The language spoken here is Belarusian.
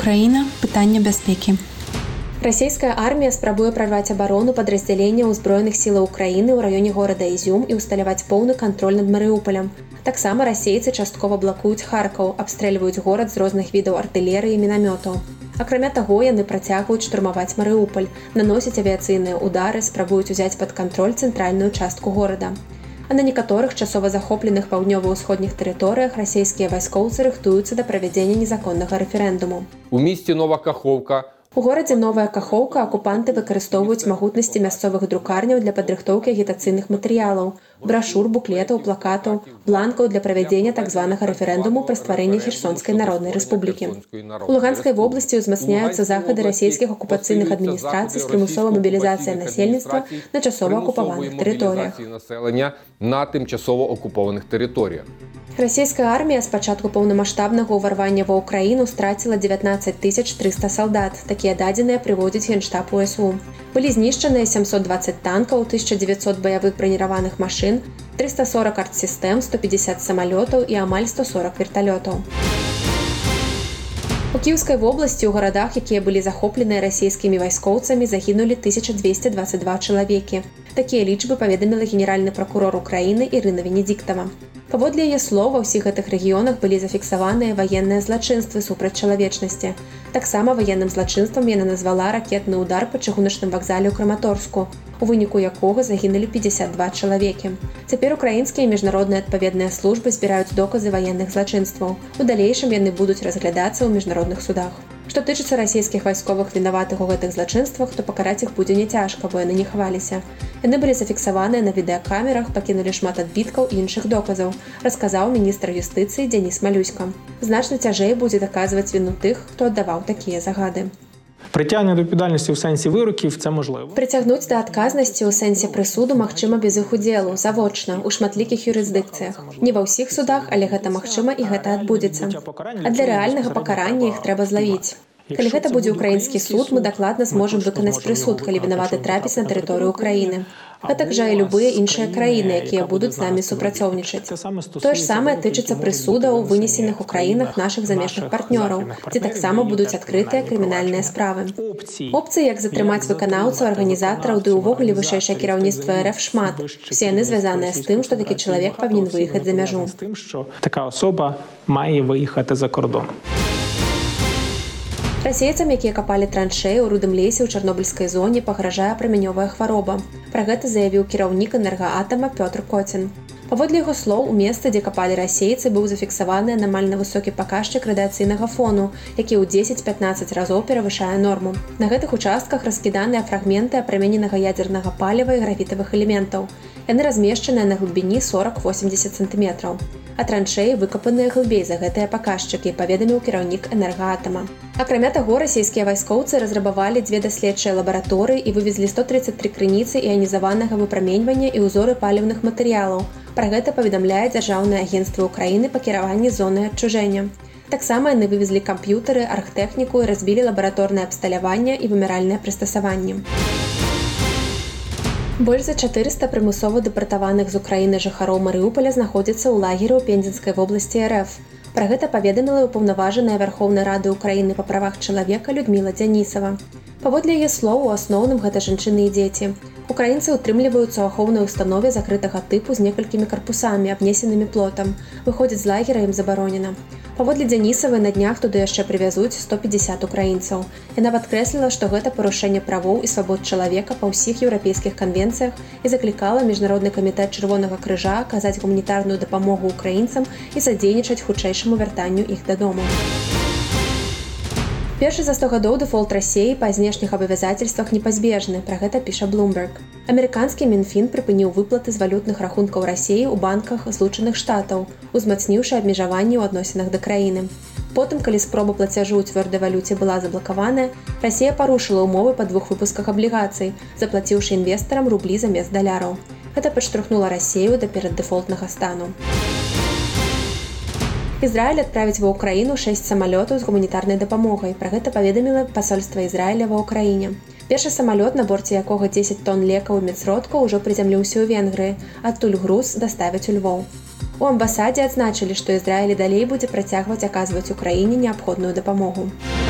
Украіна – пытанне бяспекі. Расійская армія спрабуе прарваць абарону падраздзяленняў узброеных сілаў Украіны ў раёне горада Ізюм і ўсталяваць поўны кантроль над Марыупалем. Таксама расейцы часткова блакуюць Харкаў, абстрэльваюць горад з розных відаў артылерыі і мінамётаў. Акрамя таго, яны працягваюць штурмаваць Марыупаль, наносяць авіяцыйныя ўдары, спрабуюць узяць пад кантроль цэнтральную частку горада. А на некаторых часова захопленых паўднёва-ўсходніх тэрыторыях расійскія вайскоўцы рыхтуюцца да правядзення незаконнага рэферэндуму. У місті Нова Каховка У горадзе Новая Кахоўка акупанты выкарыстоўваюць магутнасці мясцовых друкарняў для падрыхтоўкі агітацыйных матэрыялаў, брашур, буклетаў, плакатаў, бланкаў для правядзення так званага рэферэндуму пра стварэнне Херсонскай Народнай Рэспублікі. У Луганскай вобласці ўзмацняюцца захады расійскіх акупацыйных адміністрацый з прымусовай мабілізацыяй насельніцтва на часова акупаваных тэрыторыях. На тимчасово окупованих територіях. Расійская армія з пачатку паўнамаштабнага ўварвання ва ўкраіну страціла 19 300 салдат. Такія дадзеныя прыводзіць Генштаб УСУ. Былі знішчаныя 720 танкаў, 1900 баявых браніраваных машын, 340 артсістэм, 150 самалётаў і амаль 140 верталётаў. У Кіўскай вобласці ў гарадах, якія былі захопленыя расійскімі вайскоўцамі, загінулі 1222 чалавекі. Такія лічбы паведаміла генеральны пракурор Украіны Ірына Венедзіктава. Паводле яе слов, ва ўсіх гэтых рэгіёнах былі зафіксаваныя ваенныя злачынствы супраць чалавечнасці. Таксама ваенным злачынствам яна назвала ракетны ўдар па чыгуначным вакзале ў Краматорску, у выніку якога загінулі 52 чалавекі. Цяпер украінскія і міжнародныя адпаведныя службы збіраюць доказы ваенных злачынстваў. У далейшым яны будуць разглядацца ў міжнародных судах. Што тычыцца расійскіх вайсковых вінаватых у гэтых злачынствах, то пакараць іх будзе няцяжка, бо яны не хаваліся. Яны былі зафіксаваныя на відэакамерах, пакінулі шмат адбіткаў і іншых доказаў, расказаў міністр юстыцыі Дзеніс Малюська. Значна цяжэй будзе даказваць віну тых, хто аддаваў такія загады. Притягнення до відповідальності у сенсі вироків – це можливо. Притягнуць да адказнасці ў сэнсе прысуду магчыма без іх удзелу, завочна, у шматлікіх юрысдыкцыях. Не ва ўсіх судах, але гэта магчыма і гэта адбудзецца. А для рэальнага пакарання іх трэба злавіць. Калі гэта будзе ўкраінскі суд, мы дакладна зможам выканаць прысуд, калі вінаваты трапіць на тэрыторыю Украіны. Гэтак жа і любыя іншыя краіны, якія будуць з намі супрацоўнічаць. Тое ж самае тычыцца прысудаў, вынесеных у краінах нашых замежных партнёраў, дзе таксама будуць адкрытыя крымінальныя справы. Опцыі, як затрымаць выканаўцаў, арганізатараў ды ўвогуле вышэйшае кіраўніцтва РФ шмат. Усе яны звязаныя з тым, што такі чалавек павінен выехаць за мяжу. Така особа мае выехаць за кордон. Расейцам, якія капалі траншеі ў рудым лесе ў Чарнобыльскай зоне, пагражае прамянёвая хвароба. Пра гэта заявіў кіраўнік энергаатама Пётр Коцін. Паводле яго слоў, у месцы, дзе капалі расейцы, быў зафіксаваны анамальна высокі паказчык радыяцыйнага фону, які ў 10-15 разоў перавышае норму. На гэтых участках раскіданыя фрагменты апрамененага ядзернага паліва і графітавых элементаў. Яны размешчаныя на глыбіні 40-80 сантыметраў. А траншеі выкапаныя глыбей за гэтыя паказчыкі, паведаміў кіраўнік энергаатама. Акрамя таго, расійскія вайскоўцы разрабавалі 2 даследчыя лабараторыі і вывезлі 133 крыніцы іанізаванага выпраменьвання і ўзоры паліўных матэрыялаў. Пра гэта паведамляе Дзяржаўнае агенцтва Украіны па кіраванні зонай адчужэння. Таксама яны вывезлі камп'ютары, аргтэхніку і разбілі лабараторнае абсталяванне і вымяральныя прыстасаванні. Больш за 400 прымусова дэпартаваных з Украіны жыхароў Марыуполя знаходзяцца ў лагеры ў Пензенскай вобласці РФ. Пра гэта паведаміла ўпаўнаважаная Вярхоўнай Рады Украіны па правах чалавека Людміла Дзянісава. Паводле яе слоў, у асноўным гэта жанчыны і дзеці. Украінцы ўтрымліваюцца ў ахоўнай установе закрытага тыпу з некалькімі карпусамі, абнесенымі плотам. Выходзіць з лагера ім забаронена. Паводле Дзянісавай, на днях туды яшчэ прывязуць 150 украінцаў. Яна падкрэсліла, што гэта парушэнне правоў і свабод чалавека па ўсіх еўрапейскіх канвенцыях і заклікала Міжнародны камітэт Чырвонага крыжа аказаць гуманітарную дапамогу украінцам і садзейнічаць хутчэйшаму вяртанню іх дадому. Першы за 100 гадоў дэфолт Расіі па знешніх абавязацельствах непазбежны, пра гэта піша Bloomberg. Амерыканскі Мінфін прыпыніў выплаты з валютных рахункаў Расіі ў банках Злучаных Штатаў, узмацніўшы абмежаванні ў адносінах да краіны. Потым, калі спроба плацяжу ў цвёрдай валюце была заблакаваная, Расія парушыла ўмовы па 2 выпусках аблігацый, заплаціўшы інвестарам рублі замест даляраў. Гэта падштурхнула Расію да пераддэфолтнага стану. Ізраіль адправіць ва ўкраіну 6 самалётаў з гуманітарнай дапамогай. Пра гэта паведаміла пасольства Ізраіля ва ўкраіне. Першы самалёт, на борце якога 10 тонн лекаў і медсродкаў, ужо прызямліўся ў Венгрыі. Адтуль груз даставяць у Львоў. У амбасадзе адзначылі, што Ізраіль далей будзе працягваць аказваць Украіне неабходную дапамогу.